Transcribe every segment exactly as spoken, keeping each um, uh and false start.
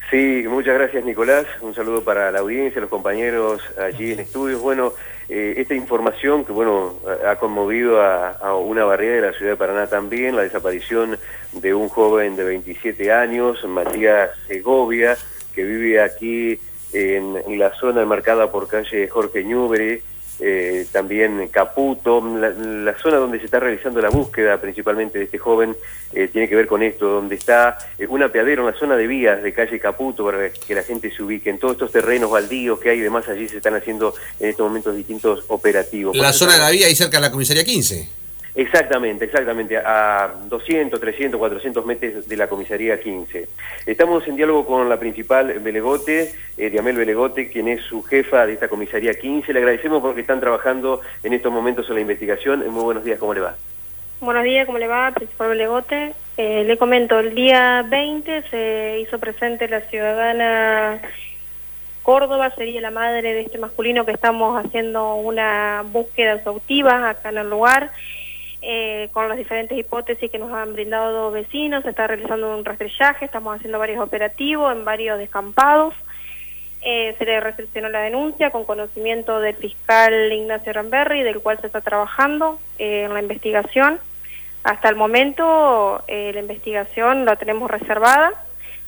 Sí, muchas gracias, Nicolás. Un saludo para la audiencia, los compañeros allí en estudios. Bueno, eh, esta información que, bueno, ha conmovido a, a una barriada de la ciudad de Paraná también, la desaparición de un joven de veintisiete años, Matías Segovia, que vive aquí en, en la zona marcada por calle Jorge Ñubre, eh, también Caputo. La, la zona donde se está realizando la búsqueda principalmente de este joven eh, tiene que ver con esto, donde está eh, un apeadero en la zona de vías de calle Caputo, para que la gente se ubique. En todos estos terrenos baldíos que hay y demás, allí se están haciendo en estos momentos distintos operativos. La zona de la vía y cerca de la comisaría quince. Exactamente, exactamente, a doscientos, trescientos, cuatrocientos metros de la comisaría quince. Estamos en diálogo con la principal Belegote, eh, Diamel Belegote, quien es su jefa de esta comisaría quince. Le agradecemos porque están trabajando en estos momentos en la investigación. Muy buenos días, ¿cómo le va? Buenos días, ¿cómo le va? Principal Belegote. Eh, le comento, el día veinte se hizo presente la ciudadana Córdoba, sería la madre de este masculino que estamos haciendo una búsqueda exhaustiva acá en el lugar. Eh, con las diferentes hipótesis que nos han brindado vecinos, se está realizando un rastrillaje, estamos haciendo varios operativos en varios descampados. Eh, se le recepcionó la denuncia con conocimiento del fiscal Ignacio Ramberry, del cual se está trabajando eh, en la investigación. Hasta el momento eh, la investigación la tenemos reservada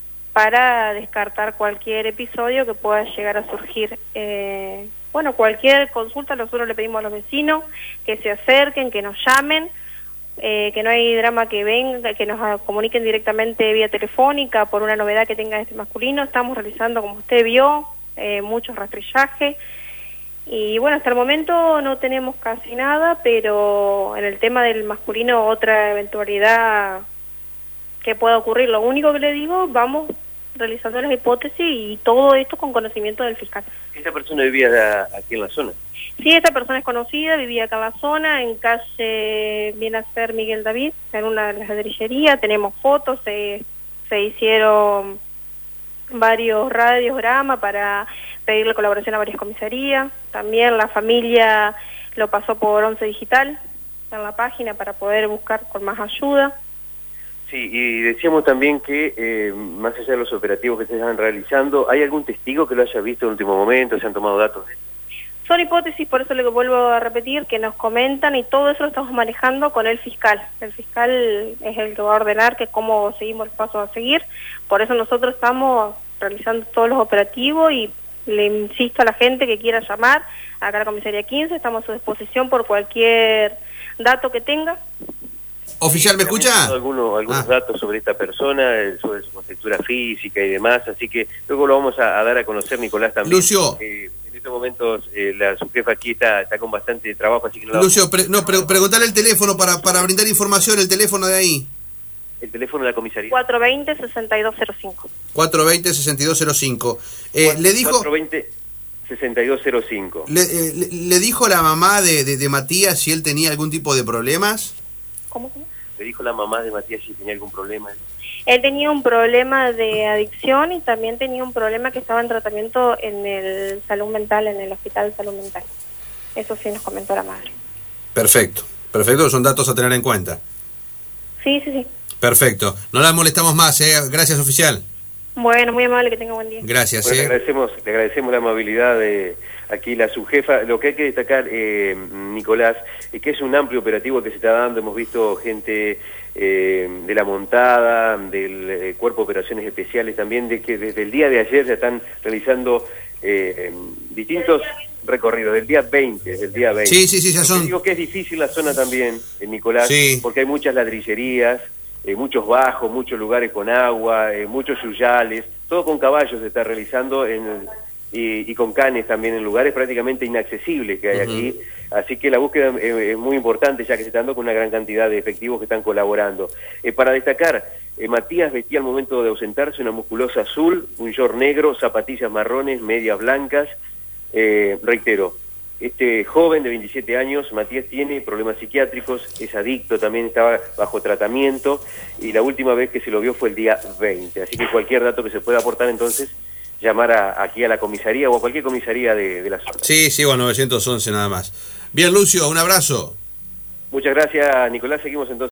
para descartar cualquier episodio que pueda llegar a surgir. Eh, Bueno, cualquier consulta nosotros le pedimos a los vecinos que se acerquen, que nos llamen, eh, que no hay drama que venga, que nos comuniquen directamente vía telefónica por una novedad que tenga este masculino. Estamos realizando, como usted vio, eh, muchos rastrillajes. Y bueno, hasta el momento no tenemos casi nada, pero en el tema del masculino otra eventualidad que pueda ocurrir. Lo único que le digo, vamos realizando las hipótesis y todo esto con conocimiento del fiscal. ¿Esta persona vivía aquí en la zona? Sí, esta persona es conocida, vivía acá en la zona, en calle, viene a ser Miguel David, en una de las ladrillerías. Tenemos fotos, se, se hicieron varios radiogramas para pedirle colaboración a varias comisarías. También la familia lo pasó por Once Digital en la página para poder buscar con más ayuda. Sí, y decíamos también que, eh, más allá de los operativos que se están realizando, ¿hay algún testigo que lo haya visto en último momento? ¿Se han tomado datos? Son hipótesis, por eso le vuelvo a repetir, que nos comentan, y todo eso lo estamos manejando con el fiscal. El fiscal es el que va a ordenar que cómo seguimos el paso a seguir. Por eso nosotros estamos realizando todos los operativos y le insisto a la gente que quiera llamar acá a la comisaría quince, estamos a su disposición por cualquier dato que tenga. Oficial, ¿me escucha? Algunos, algunos ah. datos sobre esta persona, sobre su contextura física y demás, así que luego lo vamos a, a dar a conocer, Nicolás, también. Lucio. Eh, en estos momentos eh, la subjefa aquí está, está con bastante trabajo, así que no la Lucio, vamos... pre no, pre preguntale el teléfono para, para brindar información, el teléfono de ahí. El teléfono de la comisaría. cuatro dos cero, seis dos cero cinco. cuatro dos cero, seis dos cero cinco. Eh, le dijo... cuatro dos cero, seis dos cero cinco. Le, eh, le, ¿Le dijo la mamá de, de, de Matías si él tenía algún tipo de problemas? ¿Cómo? ¿Cómo? Le dijo la mamá de Matías si tenía algún problema. Él tenía un problema de adicción y también tenía un problema que estaba en tratamiento en el salud mental, en el hospital de salud mental. Eso sí nos comentó la madre. Perfecto, perfecto, son datos a tener en cuenta. Sí, sí, sí. Perfecto, no la molestamos más, ¿eh? Gracias, oficial. Bueno, muy amable, que tenga buen día. Gracias. Bueno, ¿eh? le agradecemos, le agradecemos la amabilidad de aquí la subjefa. Lo que hay que destacar, eh, Nicolás, es que es un amplio operativo que se está dando. Hemos visto gente eh, de la montada, del eh, Cuerpo de Operaciones Especiales también, de que desde el día de ayer se están realizando eh, distintos recorridos, del día veinte, desde el día veinte. Sí, sí, sí, ya son... Digo que es difícil la zona también, eh, Nicolás, sí, porque hay muchas ladrillerías, eh, muchos bajos, muchos lugares con agua, eh, muchos yuyales, todo con caballos se está realizando en, y, y con canes también en lugares prácticamente inaccesibles que hay uh-huh. aquí. Así que la búsqueda es, es muy importante, ya que se está dando con una gran cantidad de efectivos que están colaborando. Eh, para destacar, eh, Matías vestía al momento de ausentarse una musculosa azul, un short negro, zapatillas marrones, medias blancas. Eh, reitero, este joven de veintisiete años, Matías, tiene problemas psiquiátricos, es adicto, también estaba bajo tratamiento, y la última vez que se lo vio fue el día veinte. Así que cualquier dato que se pueda aportar, entonces, llamar a, aquí a la comisaría o a cualquier comisaría de, de la zona. Sí, sí, o novecientos once nada más. Bien, Lucio, un abrazo. Muchas gracias, Nicolás. Seguimos entonces.